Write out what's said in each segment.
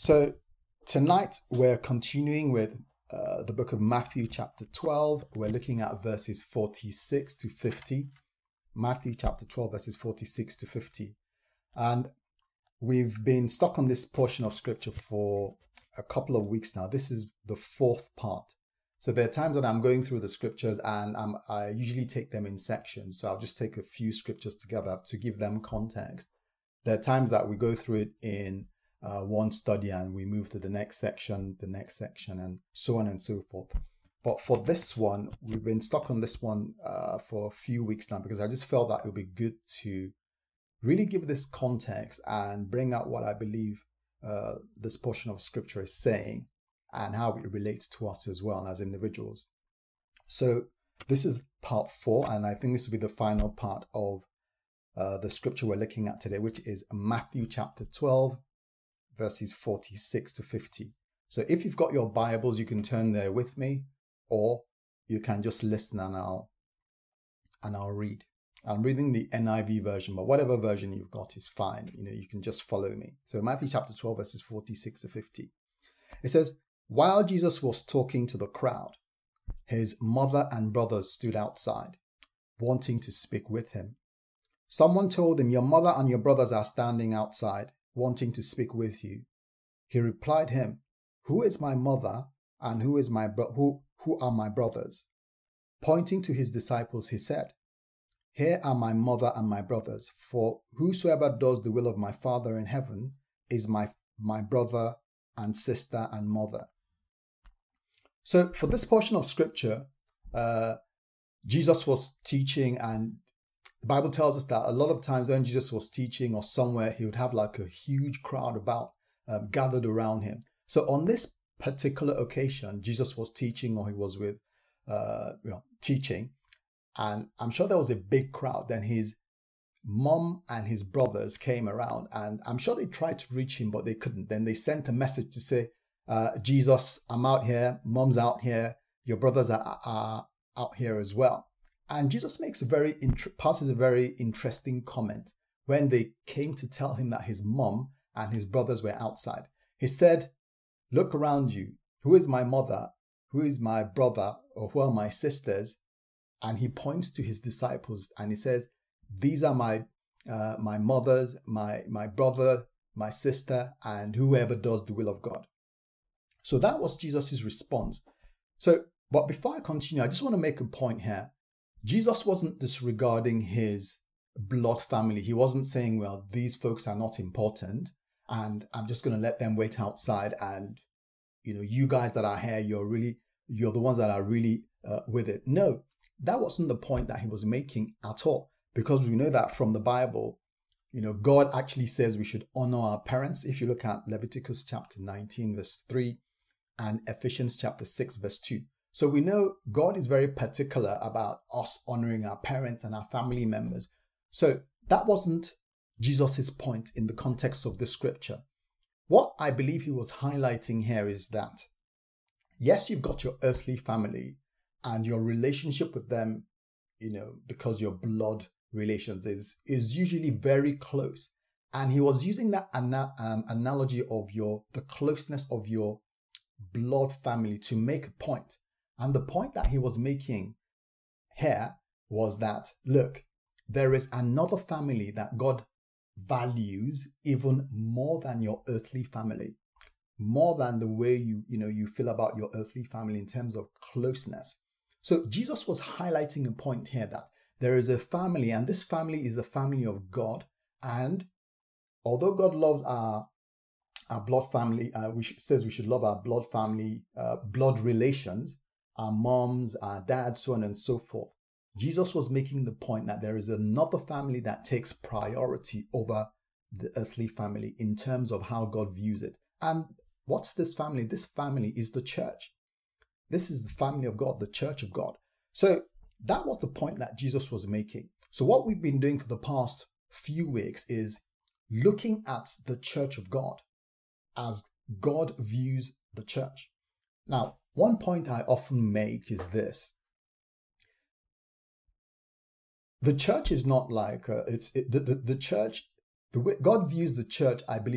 So tonight we're continuing with the book of Matthew chapter 12. We're looking at verses 46 to 50. Matthew chapter 12 verses 46 to 50. And we've been stuck on this portion of scripture for a couple of weeks now. This is the fourth part. So there are times that I'm going through the scriptures and I usually take them in sections. So I'll just take a few scriptures together to give them context. There are times that we go through it in one study and we move to the next section, and so on and so forth. But for this one, we've been stuck on this one for a few weeks now because I just felt that it would be good to really give this context and bring out what I believe this portion of scripture is saying and how it relates to us as well as individuals. So this is part 4, and I think this will be the final part of the scripture we're looking at today, which is Matthew chapter 12, verses 46 to 50. So if you've got your Bibles, you can turn there with me, or you can just listen and I'll read. I'm reading the NIV version, but whatever version you've got is fine. You can just follow me. So Matthew chapter 12, verses 46 to 50. It says, "While Jesus was talking to the crowd, his mother and brothers stood outside, wanting to speak with him. Someone told him, 'Your mother and your brothers are standing outside, wanting to speak with you.' He replied him, 'Who is my mother and who are my brothers?' Pointing to his disciples, he said, 'Here are my mother and my brothers, for whosoever does the will of my Father in heaven is my brother and sister and mother.'" So for this portion of scripture, Jesus was teaching, and the Bible tells us that a lot of times when Jesus was teaching or somewhere, he would have like a huge crowd gathered around him. So on this particular occasion, Jesus was teaching, or he was with teaching, and I'm sure there was a big crowd. Then his mom and his brothers came around, and I'm sure they tried to reach him, but they couldn't. Then they sent a message to say, "Jesus, I'm out here. Mom's out here. Your brothers are out here as well." And Jesus makes passes a very interesting comment when they came to tell him that his mom and his brothers were outside. He said, "Look around you. Who is my mother? Who is my brother? Or who are my sisters?" And he points to his disciples and he says, "These are my mothers, my brother, my sister, and whoever does the will of God." So that was Jesus' response. But before I continue, I just want to make a point here. Jesus wasn't disregarding his blood family. He wasn't saying, well, these folks are not important and I'm just going to let them wait outside, and you guys that are here, you're the ones that are really with it. No, that wasn't the point that he was making at all, because we know that from the Bible, God actually says we should honor our parents. If you look at Leviticus chapter 19, verse 3, and Ephesians chapter 6, verse 2. So we know God is very particular about us honoring our parents and our family members. So that wasn't Jesus's point in the context of the scripture. What I believe he was highlighting here is that, yes, you've got your earthly family and your relationship with them, because your blood relations is usually very close. And he was using that analogy of the closeness of your blood family to make a point. And the point that he was making here was that, look, there is another family that God values even more than your earthly family, more than the way you feel about your earthly family in terms of closeness. So Jesus was highlighting a point here that there is a family, and this family is the family of God. And although God loves our blood family, says we should love our blood family, blood relations, our moms, our dads, so on and so forth. Jesus was making the point that there is another family that takes priority over the earthly family in terms of how God views it. And what's this family? This family is the church. This is the family of God, the church of God. So that was the point that Jesus was making. So what we've been doing for the past few weeks is looking at the church of God as God views the church. Now, one point I often make is this. The church is not like, the church, the way God views the church, I believe,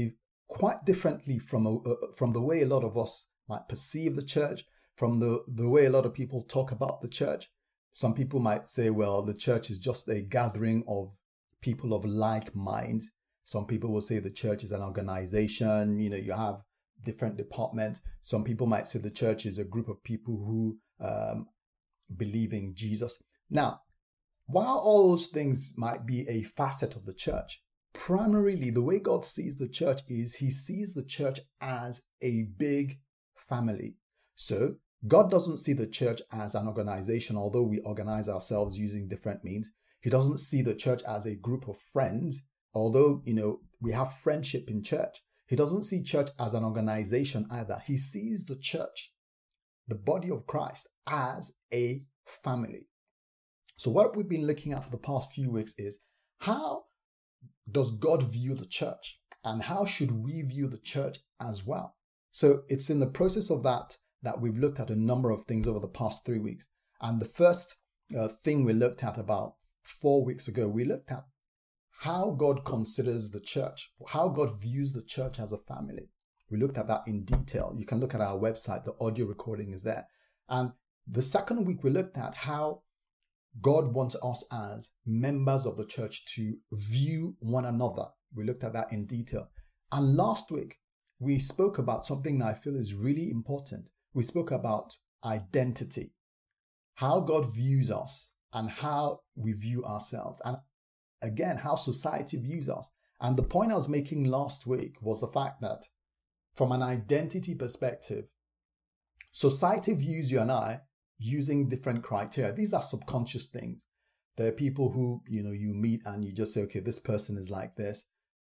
quite differently from the way a lot of us might perceive the church, from the way a lot of people talk about the church. Some people might say, well, the church is just a gathering of people of like minds. Some people will say the church is an organization. You have different departments. Some people might say the church is a group of people who believe in Jesus. Now, while all those things might be a facet of the church, primarily the way God sees the church is he sees the church as a big family. So God doesn't see the church as an organization, although we organize ourselves using different means. He doesn't see the church as a group of friends, although, we have friendship in church. He doesn't see church as an organization either. He sees the church, the body of Christ, as a family. So what we've been looking at for the past few weeks is, how does God view the church, and how should we view the church as well? So it's in the process of that we've looked at a number of things over the past 3 weeks. And the first thing we looked at about 4 weeks ago, we looked at how God considers the church, how God views the church as a family. We looked at that in detail. You can look at our website, the audio recording is there. And the second week, we looked at how God wants us as members of the church to view one another. We looked at that in detail. And last week, we spoke about something that I feel is really important. We spoke about identity, how God views us and how we view ourselves. And again, how society views us. And the point I was making last week was the fact that from an identity perspective, society views you and I using different criteria. These are subconscious things. There are people who, you meet and you just say, okay, this person is like this.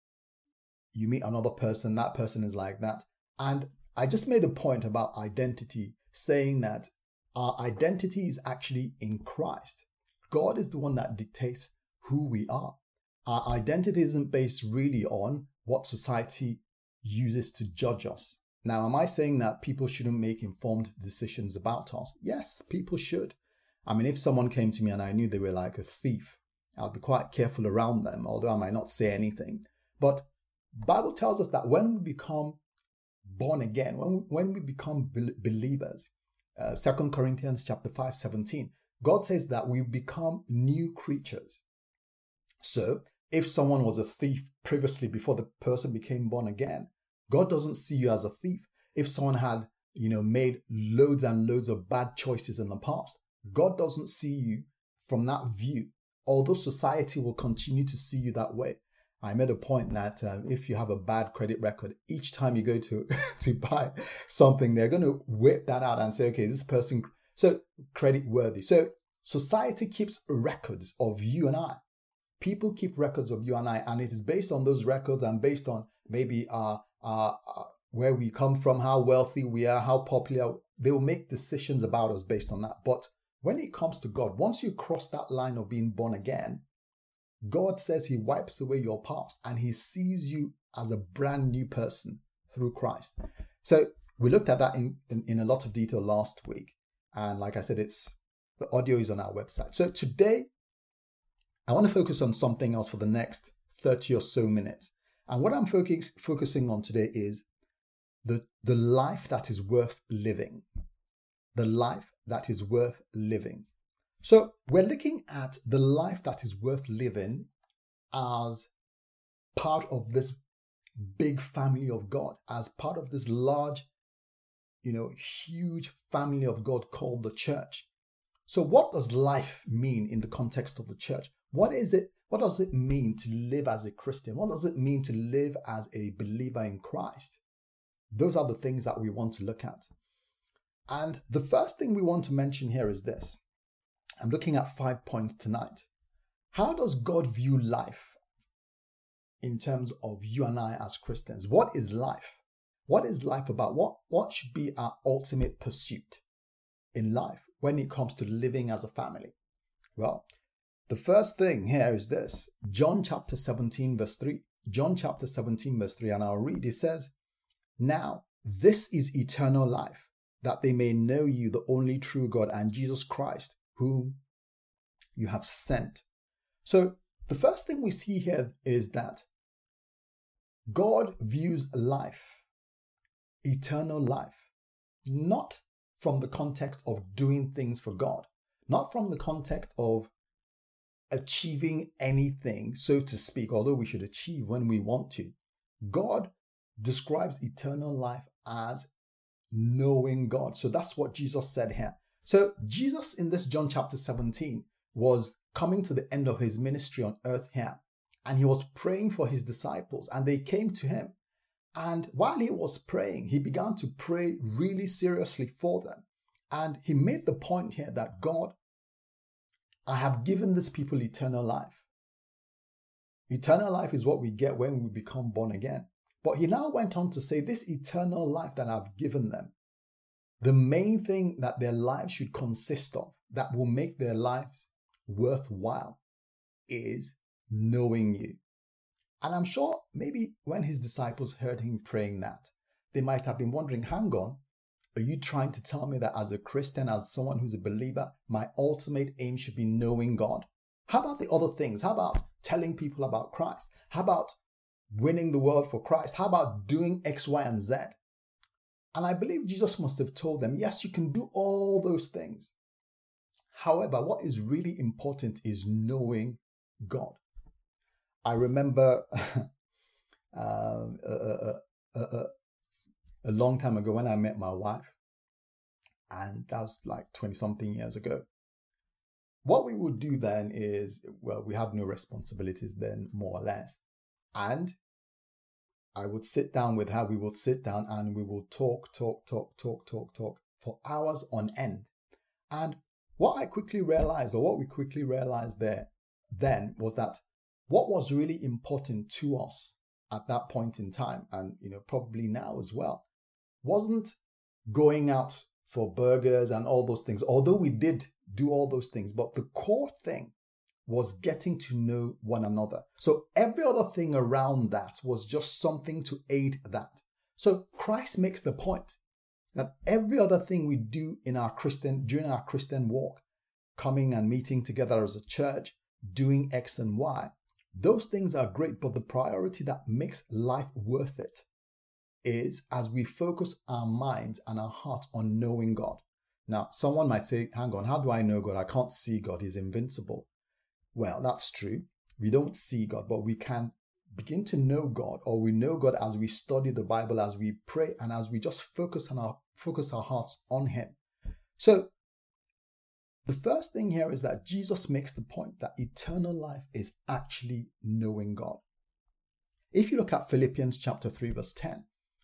You meet another person, that person is like that. And I just made a point about identity, saying that our identity is actually in Christ. God is the one that dictates who we are. Our identity isn't based really on what society uses to judge us. Now, am I saying that people shouldn't make informed decisions about us? Yes, people should. I mean, if someone came to me and I knew they were like a thief, I'd be quite careful around them, although I might not say anything. But Bible tells us that when we become born again, when we become believers, 2 Corinthians chapter 5:17, God says that we become new creatures. So if someone was a thief previously before the person became born again, God doesn't see you as a thief. If someone had, made loads and loads of bad choices in the past, God doesn't see you from that view, although society will continue to see you that way. I made a point that if you have a bad credit record, each time you go to buy something, they're going to whip that out and say, okay, this person, so credit worthy. So society keeps records of you and I. People keep records of you and I, and it is based on those records and based on maybe where we come from, how wealthy we are, how popular. They will make decisions about us based on that. But when it comes to God, once you cross that line of being born again, God says he wipes away your past and he sees you as a brand new person through Christ. So we looked at that in a lot of detail last week. And like I said, the audio is on our website. So today, I want to focus on something else for the next 30 or so minutes. And what I'm focusing on today is the life that is worth living. The life that is worth living. So we're looking at the life that is worth living as part of this big family of God, as part of this large, huge family of God called the church. So what does life mean in the context of the church? What is it? What does it mean to live as a Christian? What does it mean to live as a believer in Christ? Those are the things that we want to look at. And the first thing we want to mention here is this. I'm looking at 5 points tonight. How does God view life in terms of you and I as Christians? What is life? What is life about? What should be our ultimate pursuit in life when it comes to living as a family? Well, the first thing here is this. John chapter 17 verse 3. John chapter 17 verse 3, and I'll read. It says, "Now this is eternal life, that they may know you, the only true God, and Jesus Christ, whom you have sent." So the first thing we see here is that God views life, eternal life, not from the context of doing things for God, not from the context of achieving anything, so to speak, although we should achieve when we want to. God describes eternal life as knowing God. So that's what Jesus said here. So Jesus in this John chapter 17 was coming to the end of his ministry on earth here, and he was praying for his disciples, and they came to him. And while he was praying, he began to pray really seriously for them. And he made the point here that God, I have given these people eternal life. Eternal life is what we get when we become born again. But he now went on to say, this eternal life that I've given them, the main thing that their lives should consist of, that will make their lives worthwhile, is knowing you. And I'm sure maybe when his disciples heard him praying that, they might have been wondering, hang on, are you trying to tell me that as a Christian, as someone who's a believer, my ultimate aim should be knowing God? How about the other things? How about telling people about Christ? How about winning the world for Christ? How about doing X, Y, and Z? And I believe Jesus must have told them, yes, you can do all those things. However, what is really important is knowing God. I remember a long time ago when I met my wife, and that was like 20-something years ago. What we would do then is, well, we had no responsibilities then, more or less. And I would sit down with her, we would sit down and we would talk for hours on end. And what I quickly realized, or what we quickly realized there then, was that what was really important to us at that point in time, and probably now as well, wasn't going out for burgers and all those things, although we did do all those things, but the core thing was getting to know one another. So every other thing around that was just something to aid that. So Christ makes the point that every other thing we do during our Christian walk, coming and meeting together as a church, doing X and Y, those things are great, but the priority that makes life worth it is as we focus our minds and our hearts on knowing God. Now, someone might say, hang on, how do I know God? I can't see God. He's invincible. Well, that's true. We don't see God, but we can begin to know God, or we know God as we study the Bible, as we pray, and as we just focus our hearts on Him. So the first thing here is that Jesus makes the point that eternal life is actually knowing God. If you look at Philippians chapter 3 verse 10,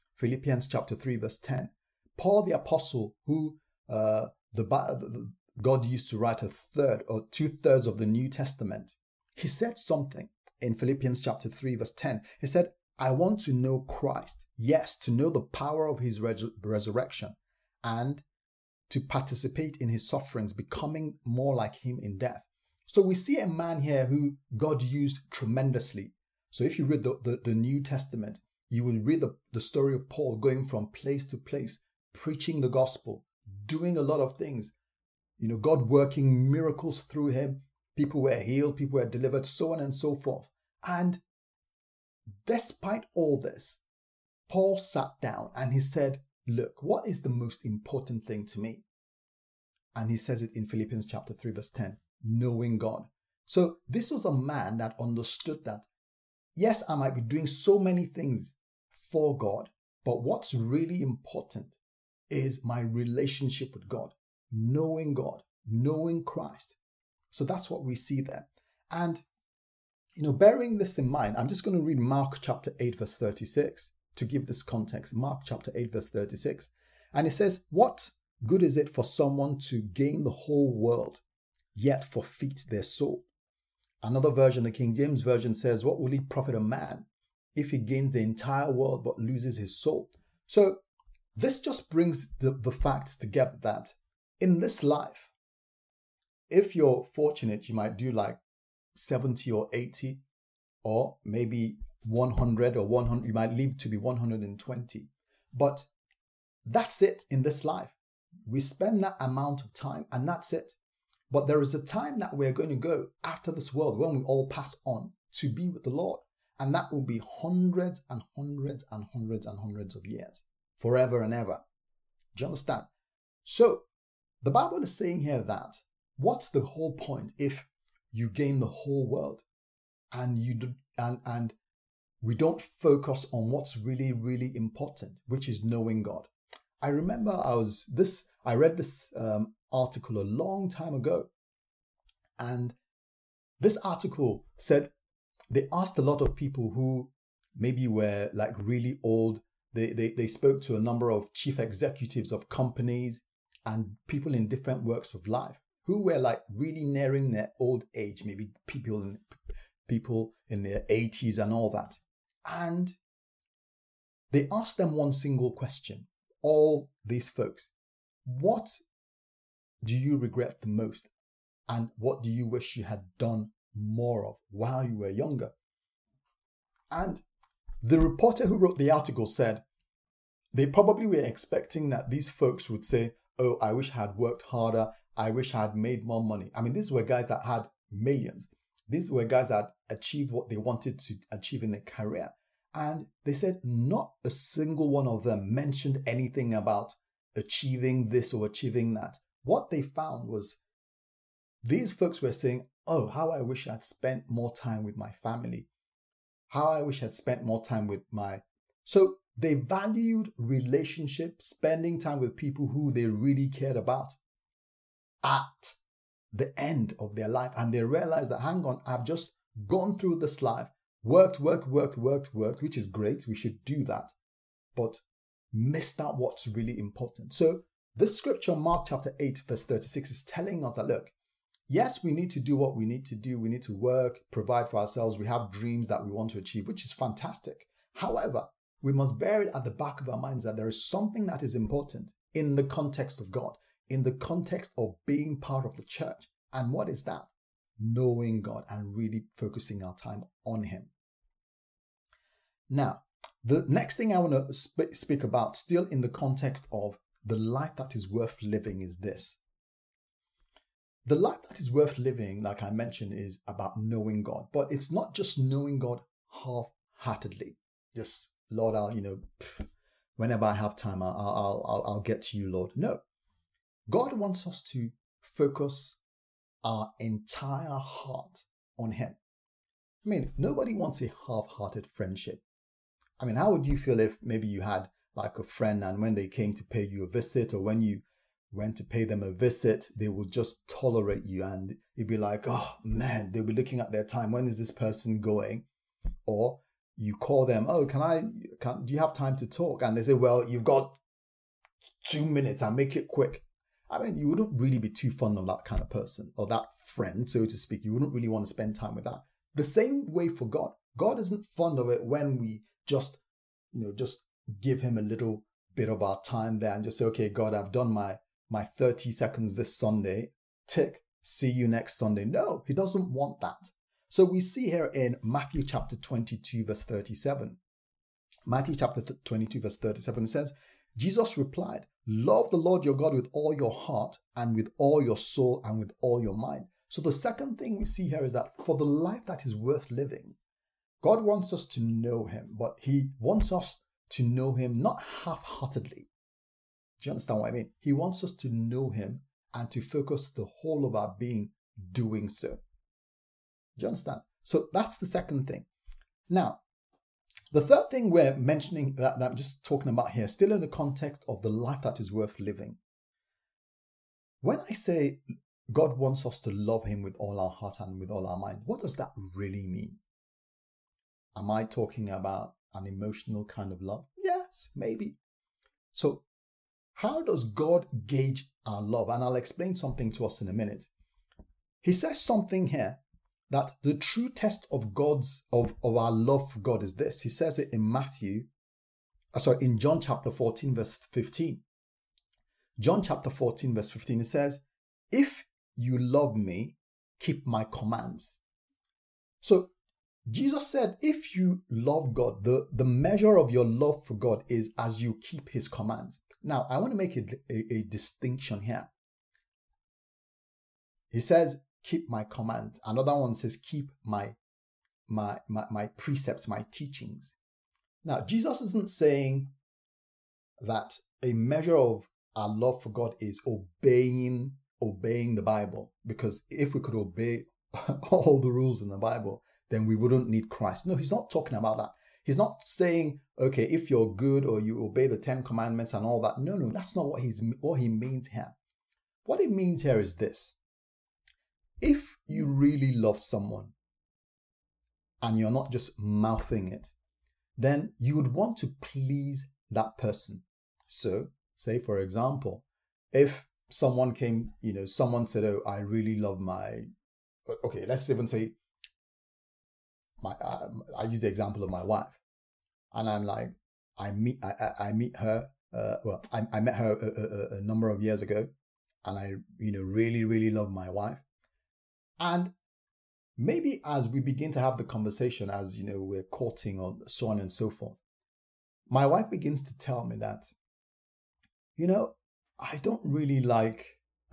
Paul the apostle, who God used to write a third or 2/3 of the New Testament, he said something in Philippians chapter 3 verse 10. He said, I want to know Christ. Yes, to know the power of his resurrection and to participate in his sufferings, becoming more like him in death. So we see a man here who God used tremendously. So if you read the New Testament, you will read the story of Paul going from place to place, preaching the gospel, doing a lot of things. God working miracles through him. People were healed, people were delivered, so on and so forth. And despite all this, Paul sat down and he said, look, what is the most important thing to me? And he says it in Philippians chapter 3 verse 10, knowing God. So this was a man that understood that, yes, I might be doing so many things for God, but what's really important is my relationship with God, knowing Christ. So that's what we see there. And, bearing this in mind, I'm just going to read Mark chapter 8 verse 36 to give this context. Mark chapter 8 verse 36. And it says, what good is it for someone to gain the whole world, yet forfeit their soul? Another version, the King James Version, says, what will it profit a man if he gains the entire world but loses his soul? So this just brings the facts together that in this life, if you're fortunate, you might do like 70 or 80 or maybe 100 or 100. You might live to be 120. But that's it in this life. We spend that amount of time and that's it. But there is a time that we're going to go after this world when we all pass on to be with the Lord. And that will be hundreds and hundreds and hundreds and hundreds of years, forever and ever. Do you understand? So the Bible is saying here that what's the whole point if you gain the whole world and you do, and we don't focus on what's really, really important, which is knowing God. I remember I read this article a long time ago, and this article said they asked a lot of people who maybe were like really old. They spoke to a number of chief executives of companies and people in different walks of life who were like really nearing their old age, maybe people in their 80s and all that. And they asked them one single question, all these folks: what do you regret the most? And what do you wish you had done more of while you were younger? And the reporter who wrote the article said they probably were expecting that these folks would say, oh, I wish I had worked harder. I wish I had made more money. I mean, these were guys that had millions. These were guys that achieved what they wanted to achieve in their career. And they said not a single one of them mentioned anything about achieving this or achieving that. What they found was these folks were saying, oh, how I wish I'd spent more time with my family. How I wish I'd spent more time with So they valued relationships, spending time with people who they really cared about at the end of their life. And they realized that, hang on, I've just gone through this life, worked, which is great. We should do that. But missed out what's really important. So this scripture, Mark chapter 8, verse 36, is telling us that, look, yes, we need to do what we need to do. We need to work, provide for ourselves. We have dreams that we want to achieve, which is fantastic. However, we must bear it at the back of our minds that there is something that is important in the context of God, in the context of being part of the church. And what is that? Knowing God and really focusing our time on Him. Now, the next thing I want to speak about, still in the context of the life that is worth living, is this. The life that is worth living, like I mentioned, is about knowing God. But it's not just knowing God half-heartedly. Just, Lord, whenever I have time, I'll get to you, Lord. No. God wants us to focus our entire heart on Him. I mean, nobody wants a half-hearted friendship. I mean, how would you feel if maybe you had like a friend and when they came to pay you a visit, or when you went to pay them a visit, they would just tolerate you, and you'd be like, oh man, they'll be looking at their time. When is this person going? Or you call them, oh, do you have time to talk? And they say, well, you've got 2 minutes, and make it quick. I mean, you wouldn't really be too fond of that kind of person, or that friend, so to speak. You wouldn't really want to spend time with that. The same way for God. God isn't fond of it when we just give Him a little bit of our time there and just say, okay, God, I've done my 30 seconds this Sunday. Tick. See you next Sunday. No, He doesn't want that. So we see here in Matthew chapter 22, verse 37. Matthew chapter 22, verse 37, it says, Jesus replied, love the Lord your God with all your heart and with all your soul and with all your mind. So the second thing we see here is that for the life that is worth living, God wants us to know Him, but He wants us to know Him not half-heartedly. Do you understand what I mean? He wants us to know Him and to focus the whole of our being doing so. Do you understand? So that's the second thing. Now, the third thing we're mentioning that I'm just talking about here, still in the context of the life that is worth living. When I say God wants us to love Him with all our heart and with all our mind, what does that really mean? Am I talking about an emotional kind of love? Yes, maybe. So how does God gauge our love? And I'll explain something to us in a minute. He says something here that the true test of our love for God is this. He says it in John chapter 14, verse 15. John chapter 14, verse 15, it says, if you love me, keep my commands. So Jesus said, if you love God, the measure of your love for God is as you keep His commands. Now, I want to make a distinction here. He says, keep my commands. Another one says, keep my my precepts, my teachings. Now, Jesus isn't saying that a measure of our love for God is obeying the Bible, because if we could obey all the rules in the Bible, then we wouldn't need Christ. No, he's not talking about that. He's not saying, okay, if you're good or you obey the 10 commandments and all that. No, that's not what he means here. What it means here is this. If you really love someone and you're not just mouthing it, then you would want to please that person. So, say for example, if someone came, someone said, oh, I really love okay, let's even say, I use the example of my wife, and I'm like, I meet her. I met her a number of years ago, and I, really, really love my wife. And maybe as we begin to have the conversation, as we're courting or so on and so forth, my wife begins to tell me that, I don't really like.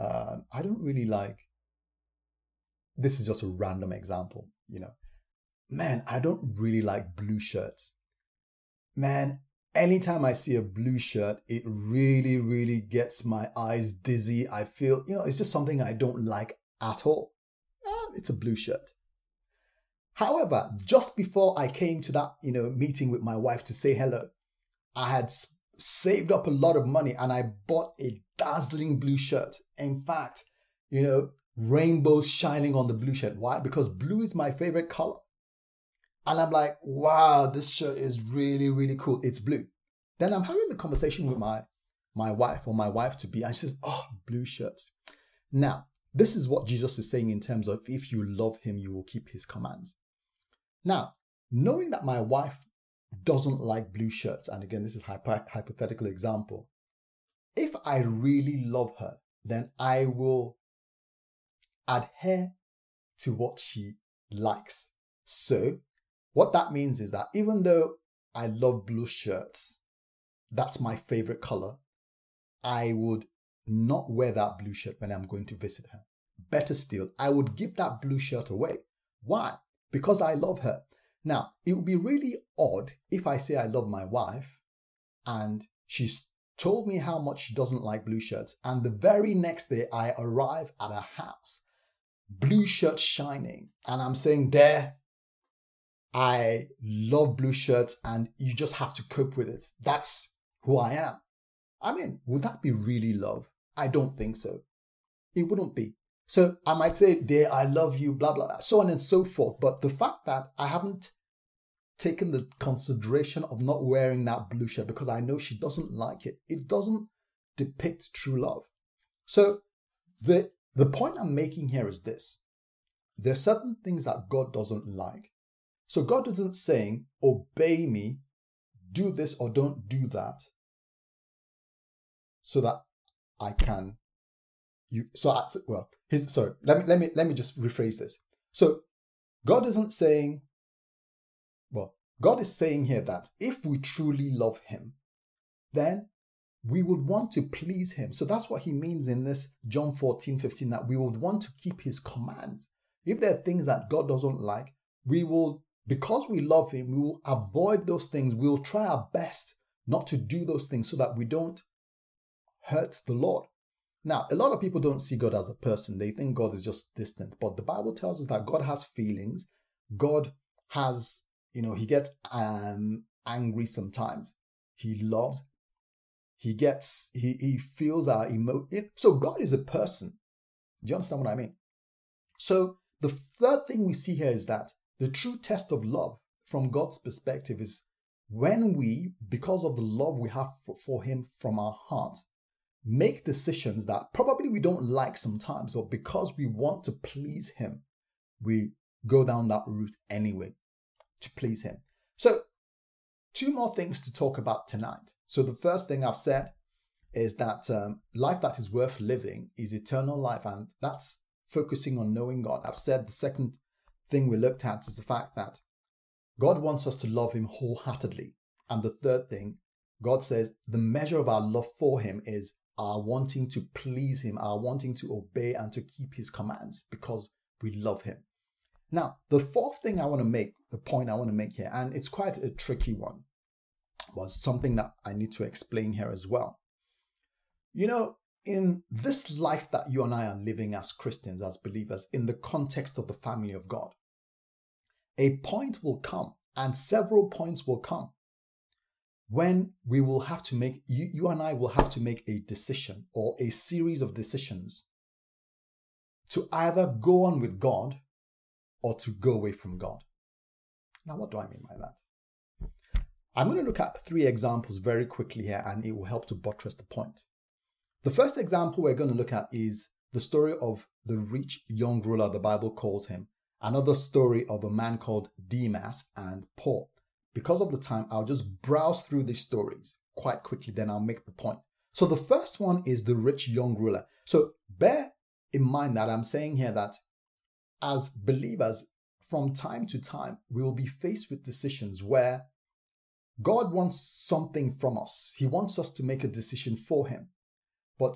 This is just a random example, Man, I don't really like blue shirts. Man, anytime I see a blue shirt, it really, really gets my eyes dizzy. I feel, it's just something I don't like at all. It's a blue shirt. However, just before I came to that, meeting with my wife to say hello, I had saved up a lot of money and I bought a dazzling blue shirt. In fact, rainbows shining on the blue shirt. Why? Because blue is my favorite color. And I'm like, wow, this shirt is really, really cool. It's blue. Then I'm having the conversation with my wife or my wife-to-be, and she says, oh, blue shirts. Now, this is what Jesus is saying in terms of if you love him, you will keep his commands. Now, knowing that my wife doesn't like blue shirts, and again, this is a hypothetical example, if I really love her, then I will adhere to what she likes. So, what that means is that even though I love blue shirts, that's my favorite color, I would not wear that blue shirt when I'm going to visit her. Better still, I would give that blue shirt away. Why? Because I love her. Now, it would be really odd if I say I love my wife and she's told me how much she doesn't like blue shirts, and the very next day I arrive at her house, blue shirt shining, and I'm saying, there, I love blue shirts and you just have to cope with it. That's who I am. I mean, would that be really love? I don't think so. It wouldn't be. So I might say, dear, I love you, blah, blah, so on and so forth. But the fact that I haven't taken the consideration of not wearing that blue shirt because I know she doesn't like it, it doesn't depict true love. So the point I'm making here is this. There are certain things that God doesn't like. So God isn't saying, obey me, do this or don't do that, so that I can. Let me just rephrase this. So God isn't saying, God is saying here that if we truly love him, then we would want to please him. So that's what he means in this John 14:15, that we would want to keep his commands. If there are things that God doesn't like, we will, because we love him, we will avoid those things. We'll try our best not to do those things so that we don't hurt the Lord. Now, a lot of people don't see God as a person. They think God is just distant. But the Bible tells us that God has feelings. God has, he gets angry sometimes. He loves. He feels our emotion. So God is a person. Do you understand what I mean? So the third thing we see here is that the true test of love from God's perspective is when we, because of the love we have for him from our heart, make decisions that probably we don't like sometimes, but because we want to please him, we go down that route anyway to please him. So 2 more things to talk about tonight. So the first thing I've said is that life that is worth living is eternal life, and that's focusing on knowing God. I've said the second thing we looked at is the fact that God wants us to love him wholeheartedly. And the third thing, God says the measure of our love for him is our wanting to please him, our wanting to obey and to keep his commands because we love him. Now, the fourth thing I want to make, the point I want to make here, and it's quite a tricky one, but something that I need to explain here as well. You know, in this life that you and I are living as Christians, as believers, in the context of the family of God, a point will come, and several points will come, when we will have to make, you and I will have to make a decision or a series of decisions to either go on with God or to go away from God. Now, what do I mean by that? I'm going to look at 3 examples very quickly here, and it will help to buttress the point. The first example we're going to look at is the story of the rich young ruler, the Bible calls him. Another story of a man called Demas and Paul. Because of the time, I'll just browse through these stories quite quickly, then I'll make the point. So the first one is the rich young ruler. So bear in mind that I'm saying here that as believers, from time to time, we will be faced with decisions where God wants something from us. He wants us to make a decision for him. But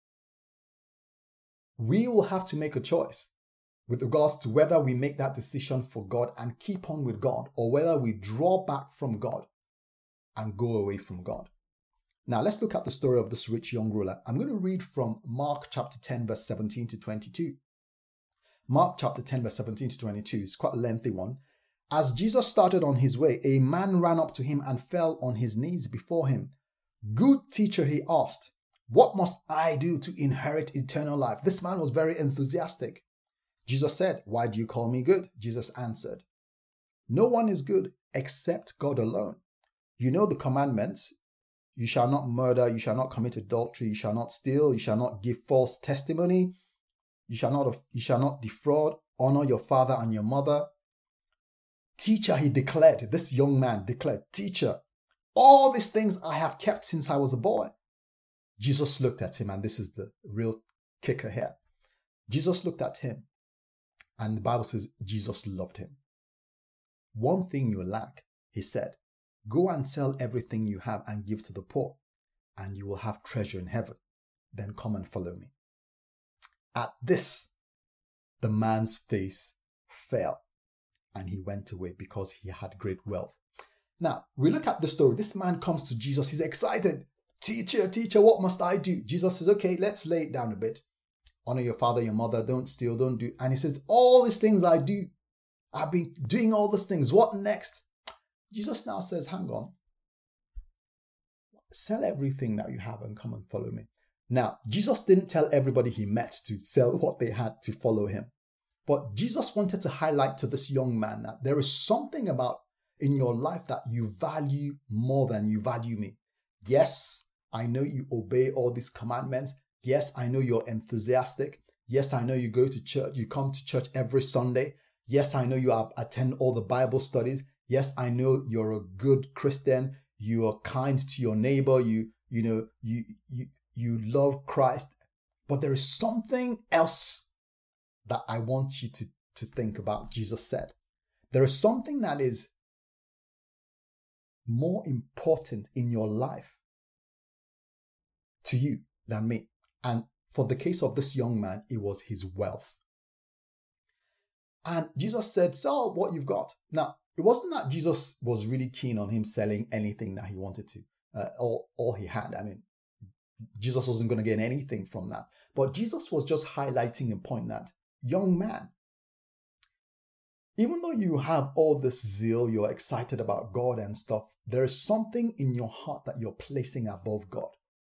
we will have to make a choice with regards to whether we make that decision for God and keep on with God, or whether we draw back from God and go away from God. Now, let's look at the story of this rich young ruler. I'm going to read from Mark chapter 10, verse 17 to 22. Mark chapter 10, verse 17 to 22 is quite a lengthy one. As Jesus started on his way, a man ran up to him and fell on his knees before him. "Good teacher," he asked, "what must I do to inherit eternal life?" This man was very enthusiastic. Jesus said, "Why do you call me good?" Jesus answered, "No one is good except God alone. You know the commandments. You shall not murder, you shall not commit adultery, you shall not steal, you shall not give false testimony, you shall not defraud, honor your father and your mother." "Teacher," he declared, this young man declared, "Teacher, all these things I have kept since I was a boy." Jesus looked at him, and this is the real kicker here. Jesus looked at him, and the Bible says Jesus loved him. "One thing you lack," he said. "Go and sell everything you have and give to the poor, and you will have treasure in heaven. Then come and follow me." At this, the man's face fell, and he went away because he had great wealth. Now, we look at the story. This man comes to Jesus. He's excited. Teacher, what must I do?" Jesus says, "Okay, let's lay it down a bit. Honor your father, your mother, don't steal, don't do." And he says, "All these things I do. I've been doing all these things. What next?" Jesus now says, "Hang on. Sell everything that you have and come and follow me." Now, Jesus didn't tell everybody he met to sell what they had to follow him. But Jesus wanted to highlight to this young man that there is something about in your life that you value more than you value me. Yes, I know you obey all these commandments. Yes, I know you're enthusiastic. Yes, I know you go to church. You come to church every Sunday. Yes, I know you attend all the Bible studies. Yes, I know you're a good Christian. You are kind to your neighbor. You love Christ. But there is something else that I want you to think about. Jesus said, there is something that is more important in your life to you than me. And for the case of this young man, it was his wealth. And Jesus said, "Sell what you've got." Now, it wasn't that Jesus was really keen on him selling anything that he wanted to, all he had. I mean, Jesus wasn't going to gain anything from that. But Jesus was just highlighting a point that, young man, even though you have all this zeal, you're excited about God and stuff, there is something in your heart that you're placing above God.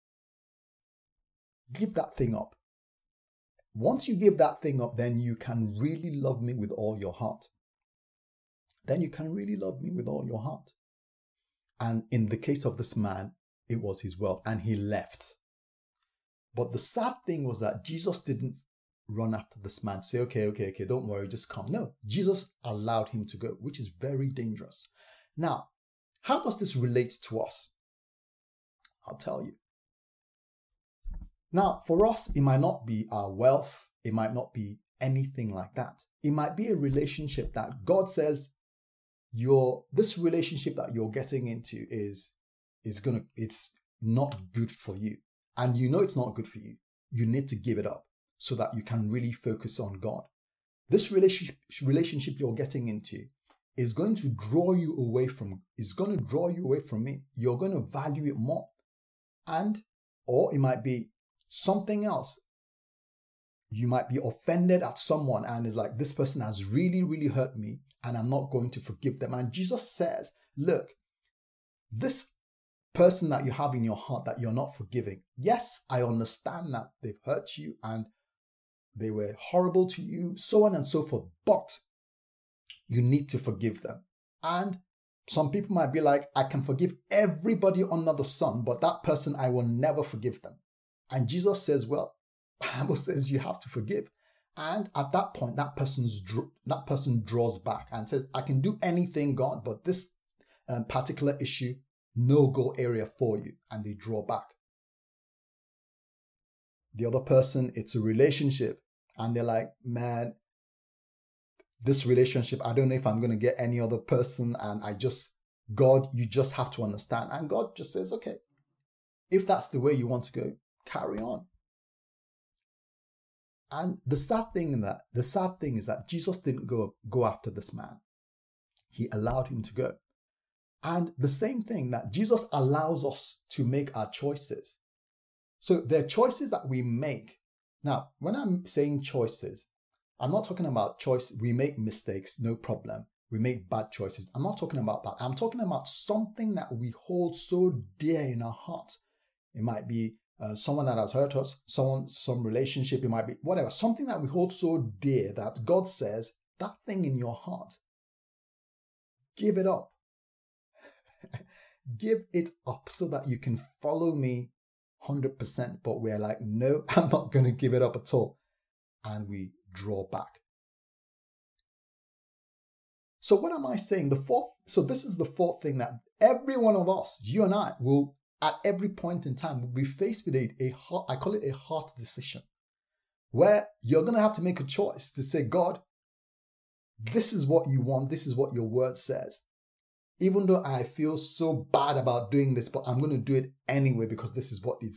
Give that thing up. Once you give that thing up, then you can really love me with all your heart. Then you can really love me with all your heart. And in the case of this man, it was his wealth, and he left. But the sad thing was that Jesus didn't run after this man, say, okay, don't worry, just come. No, Jesus allowed him to go, which is very dangerous. Now, how does this relate to us? I'll tell you. Now, for us, it might not be our wealth. It might not be anything like that. It might be a relationship that God says, this relationship that you're getting into it's not good for you. And you know it's not good for you. You need to give it up so that you can really focus on God. this relationship you're getting into is going to draw you away from me. You're going to value it more. Or it might be something else. You might be offended at someone and it's like, this person has really, really hurt me and I'm not going to forgive them. And Jesus says, look, this person that you have in your heart that you're not forgiving, yes, I understand that they've hurt you and they were horrible to you, so on and so forth, but you need to forgive them. And some people might be like, I can forgive everybody under the sun, but that person, I will never forgive them. And Jesus says, well, the Bible says you have to forgive. And at that point, that person draws back and says, I can do anything, God, but this particular issue, no-go area for you. And they draw back. The other person, it's a relationship. And they're like, man, this relationship, I don't know if I'm going to get any other person. And God, you just have to understand. And God just says, okay, if that's the way you want to go, carry on. And the sad thing is that Jesus didn't go after this man. He allowed him to go. And the same thing that Jesus allows us to make our choices. So there are choices that we make. Now, when I'm saying choices, I'm not talking about choice. We make mistakes, no problem. We make bad choices. I'm not talking about that. I'm talking about something that we hold so dear in our heart. It might be someone that has hurt us, some relationship, it might be whatever. Something that we hold so dear that God says, that thing in your heart, give it up. Give it up so that you can follow me 100%. But we're like, no, I'm not going to give it up at all. And we draw back. So what am I saying? This is the fourth thing that every one of us, you and I, will at every point in time will be faced with I call it a heart decision, where you're going to have to make a choice to say, God, this is what you want. This is what your word says. Even though I feel so bad about doing this, but I'm going to do it anyway because this is what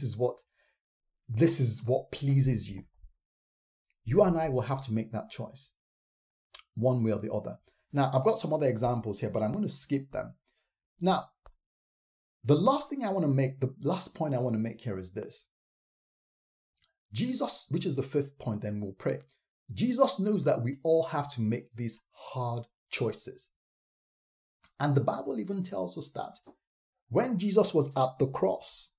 pleases you. You and I will have to make that choice, one way or the other. Now, I've got some other examples here, but I'm going to skip them. Now, the last point I want to make here is this. Jesus, which is the fifth point, and we'll pray. Jesus knows that we all have to make these hard choices. And the Bible even tells us that when Jesus was at the cross,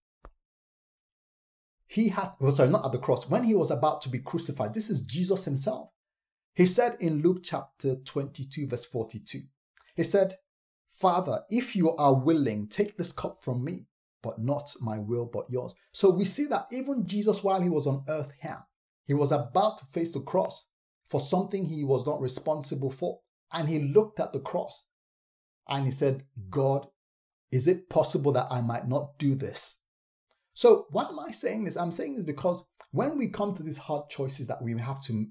when he was about to be crucified, this is Jesus himself. He said in Luke chapter 22, verse 42, he said, Father, if you are willing, take this cup from me, but not my will, but yours. So we see that even Jesus, while he was on earth here, he was about to face the cross for something he was not responsible for. And he looked at the cross and he said, God, is it possible that I might not do this? So why am I saying this? I'm saying this because when we come to these hard choices that we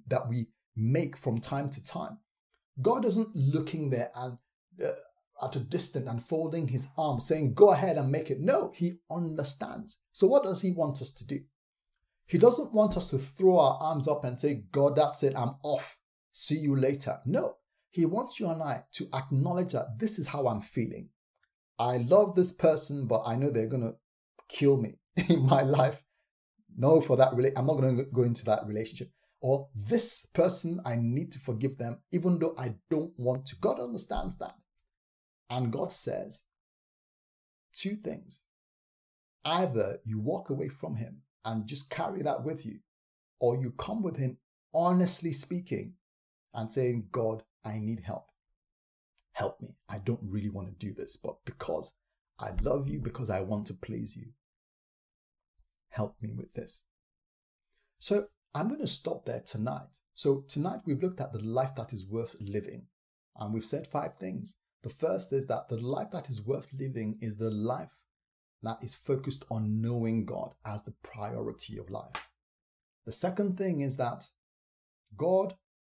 make from time to time, God isn't looking there and at a distance and folding his arms saying, go ahead and make it. No, he understands. So what does he want us to do? He doesn't want us to throw our arms up and say, God, that's it, I'm off. See you later. No, he wants you and I to acknowledge that this is how I'm feeling. I love this person, but I know they're going to kill me in my life. No, I'm not going to go into that relationship. Or this person, I need to forgive them, even though I don't want to. God understands that. And God says two things. Either you walk away from him and just carry that with you, or you come with him honestly speaking and saying, God, I need help. Help me. I don't really want to do this, but because I love you, because I want to please you, help me with this. So I'm going to stop there tonight. So tonight we've looked at the life that is worth living. And we've said 5 things. The first is that the life that is worth living is the life that is focused on knowing God as the priority of life. The second thing is that God,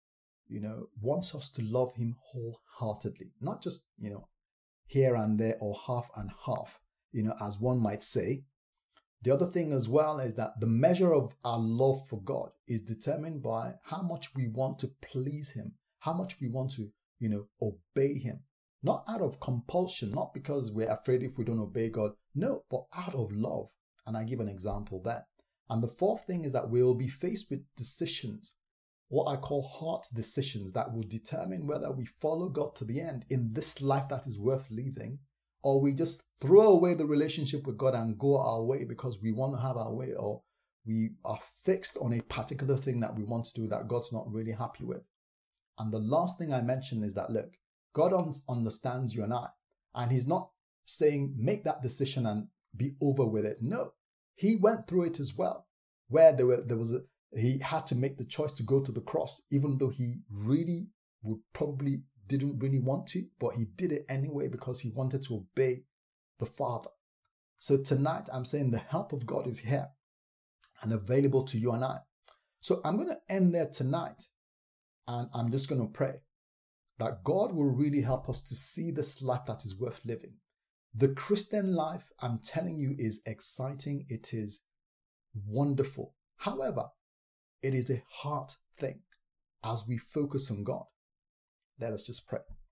wants us to love him wholeheartedly, not just, here and there or half and half, as one might say, The other thing as well is that the measure of our love for God is determined by how much we want to please Him, how much we want to, obey Him. Not out of compulsion, not because we're afraid if we don't obey God. No, but out of love. And I give an example there. And the fourth thing is that we'll be faced with decisions, what I call heart decisions, that will determine whether we follow God to the end in this life that is worth living, or we just throw away the relationship with God and go our way because we want to have our way, or we are fixed on a particular thing that we want to do that God's not really happy with. And the last thing I mentioned is that, look, God understands you and I, and He's not saying make that decision and be over with it. No, He went through it as well, where He had to make the choice to go to the cross, even though He really didn't really want to, but He did it anyway because He wanted to obey the Father. So tonight I'm saying the help of God is here and available to you and I. So I'm going to end there tonight, and I'm just going to pray that God will really help us to see this life that is worth living. The Christian life, I'm telling you, is exciting. It is wonderful. However, it is a hard thing as we focus on God. Let us just pray.